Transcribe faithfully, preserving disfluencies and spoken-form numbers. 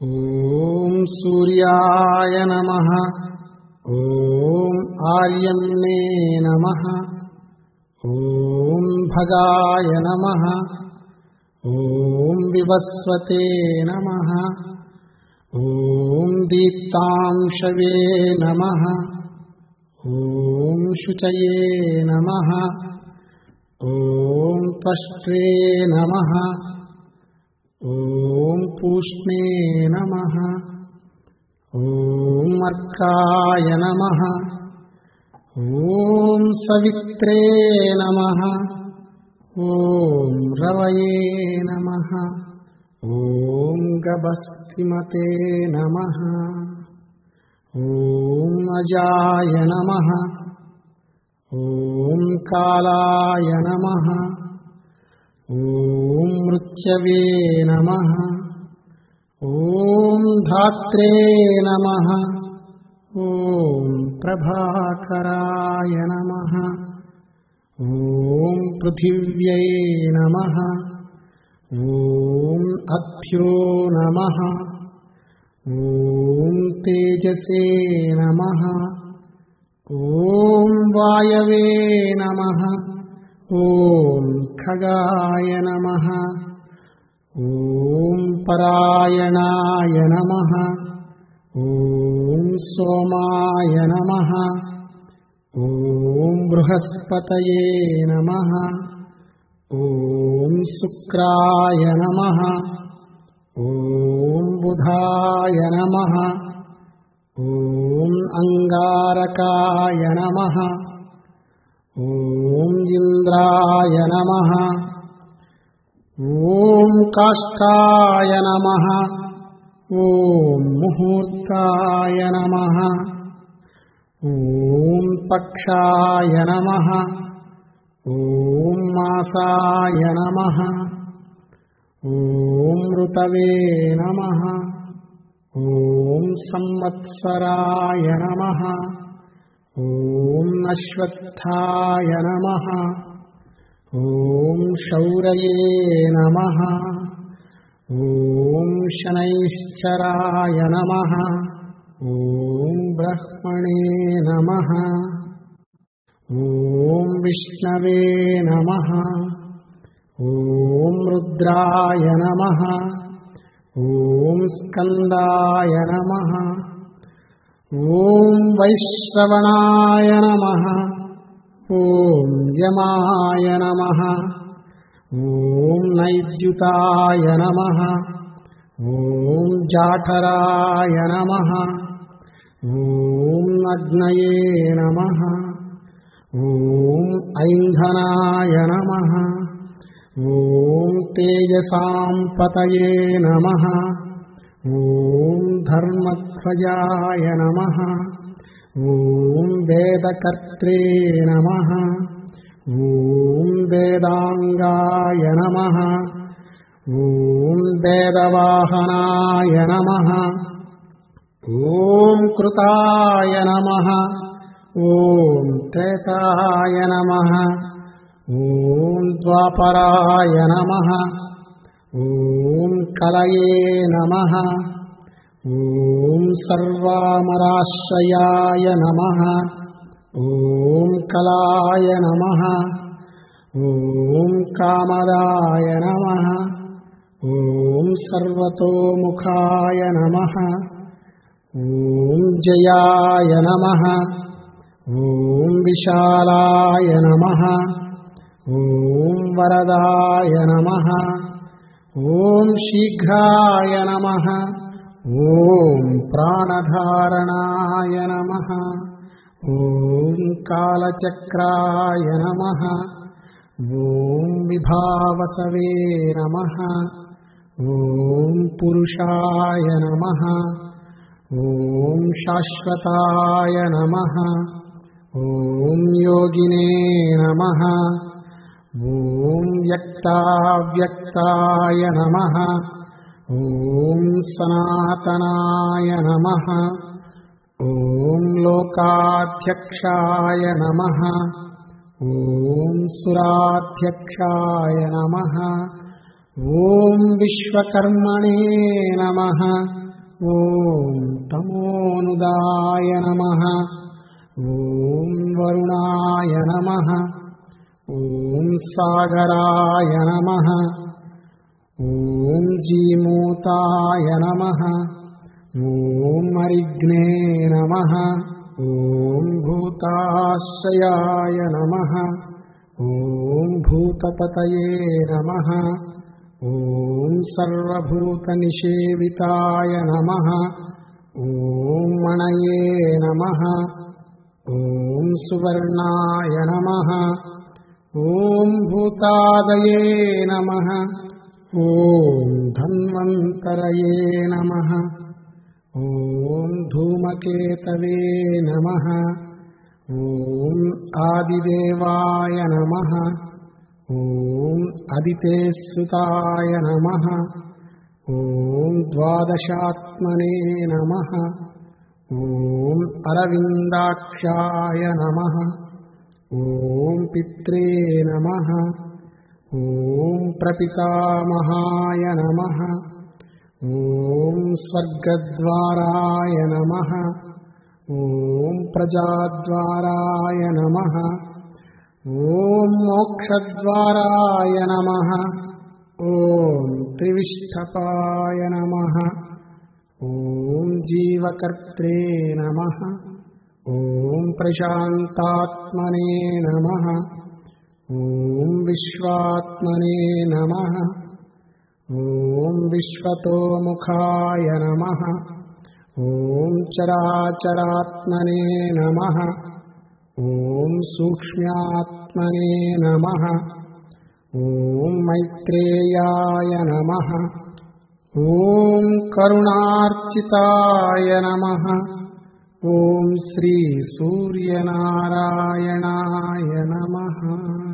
ॐ सूर्याय नमः। ॐ आर्यम्ने नमः। ॐ भगाय नमः। ॐ विवस्वते नमः। ॐ दीप्तांशवे नमः। ॐ शुचये नमः। ॐ त्वष्ट्रे नमः। ॐ पूष्णे नमः। ॐ अर्काय नमः। ॐ सवित्रे नमः। ॐ रवये नमः। ॐ गभस्तिमते नमः। ॐ अजाय नमः। ॐ कालाय नमः। ॐ मृत्यवे नमः। ॐ धात्रे नमः। ॐ प्रभाकराय नमः। ॐ पृथिव्यै नमः। ॐ अभ्यो नमः। ॐ तेजसे नमः। ॐ वायवे नमः। ॐ खगाय नमः। ॐ परायणाय नमः। ॐ सोमाय नमः। ॐ बृहस्पतये नमः। ॐ शुक्राय नमः। ॐ बुधाय नमः। ॐ अंगारकाय नमः। ॐ इन्द्राय नमः। ॐ काष्ठाय नमः। ॐ मुहूर्ताय नमः। ॐ पक्षाय नमः। ॐ मासाय नमः। ॐ ऋतवे नमः। ॐ संवत्सराय नमः। ॐ अश्वत्थाय नमः। ॐ शौरये नमः। ॐ शनैश्चराय नमः। ॐ ब्रह्मणे नमः। ॐ विष्णवे नमः। ॐ रुद्राय नमः। ॐ स्कन्दाय नमः। ॐ वैश्रवणाय नमः। ॐ यमाय नमः। ॐ नैद्युताय नमः। ॐ जाठराय नमः। ॐ अग्नये नमः। ॐ ऐन्धनाय नमः। ॐ तेजसाम्पतये नमः। ॐ धर्मध्वजाय नमः। ॐ वेदकर्त्रे नमः। ॐ वेदांगाय नमः। ॐ वेदवाहनाय नमः। ॐ कृताय नमः। ॐ त्रेताय नमः। ॐ द्वापराय नमः। ॐ कलये नमः। ॐ सर्वामराश्रयाय नमः। ॐ कलाय नमः। ॐ कामदाय नमः। ॐ सर्वतोमुखाय नमः। ॐ जयाय नमः। ॐ विशालाय नमः। ॐ वरदाय नमः। ॐ शीघ्राय नमः। ॐ प्राणधारणाय नमः। ॐ कालचक्राय नमः। ॐ विभावसवे नमः। ॐ पुरुषाय नमः। ॐ शाश्वताय नमः। ॐ योगिने नमः। ॐ व्यक्ताव्यक्ताय नमः। ॐ सनातनाय नमः। ॐ लोकाध्यक्षाय नमः। ॐ सुराध्यक्षाय नमः। ॐ विश्वकर्मणे नमः। ఓం తమోనుదాయ నమః. ఓం వరుణాయ నమః. ఓం సాగరాయ నమః. ఓం జీమూతాయ నమః. ఓం అరిగ్నే నమః. ఓం భూతాశ్రయాయ నమః. ఓం భూతపతయే నమః. ఓం సర్వభూతనిషేవితాయ నమః. ఓం మణయే నమః. ఓం సువర్ణాయ నమః. ఓం భూతాదయే నమః. ఓం ధన్వంతరయే నమః. ఓం ధూమకేతవే నమః. ఓం ఆదిదేవాయ నమః. ఓం అదితేసుతాయ నమః. ఓం ద్వాదశాత్మనే నమః. ఓం అరవిందాక్షాయ నమః. ఓం పిత్రే నమః. ఓం ప్రపితామహాయ నమః. ఓం స్వర్గద్వారాయ నమః. ఓం ప్రజాద్వారాయ నమః. ఓం మోక్షద్వారాయ నమః. ఓం త్రివిష్టపాయ నమః. ఓం జీవకర్త్రే నమః. ఓం ప్రశాంతాత్మనే నమః. ఓం విశ్వాత్మనే నమః. ఓం విశ్వతోముఖాయ నమః. ఓం చరాచరాత్మనే నమః. ఓం సూక్ష్మ్యాత్మనే నమః. ఓం మైత్రేయాయ నమః. ఓం కరుణార్చితాయ నమః. ఓం శ్రీ సూర్యనారాయణాయ నమః.